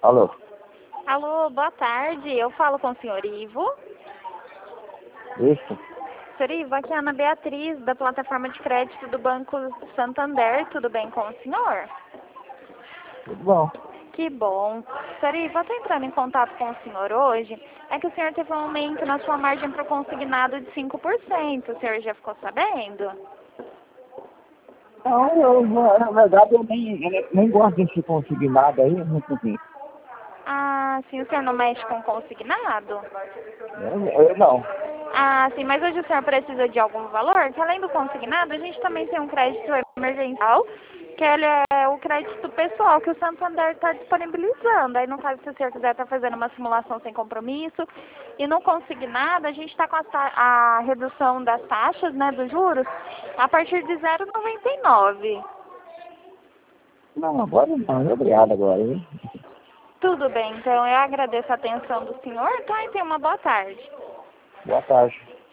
Alô? Alô, boa tarde. Eu falo com o senhor Ivo. Isso? Senhor Ivo, aqui é a Ana Beatriz, da plataforma de crédito do Banco Santander. Tudo bem com o senhor? Tudo bom. Que bom. Senhor Ivo, eu estou entrando em contato com o senhor hoje. É que o senhor teve um aumento na sua margem para o consignado de 5%. O senhor já ficou sabendo? Não, na verdade, eu nem gosto desse consignado aí, muito assim. Ah, sim, o senhor não mexe com consignado? Eu não. Ah, sim, mas hoje o senhor precisa de algum valor? Que além do consignado, a gente também tem um crédito emergencial, que ele é o crédito pessoal que o Santander está disponibilizando. Aí, no caso, se o senhor quiser estar fazendo uma simulação sem compromisso, e no consignado, a gente está com a redução das taxas, né, dos juros, a partir de 0,99. Não, agora não. Obrigado agora, hein? Tudo bem, então eu agradeço a atenção do senhor, tá? E tenha uma boa tarde. Boa tarde.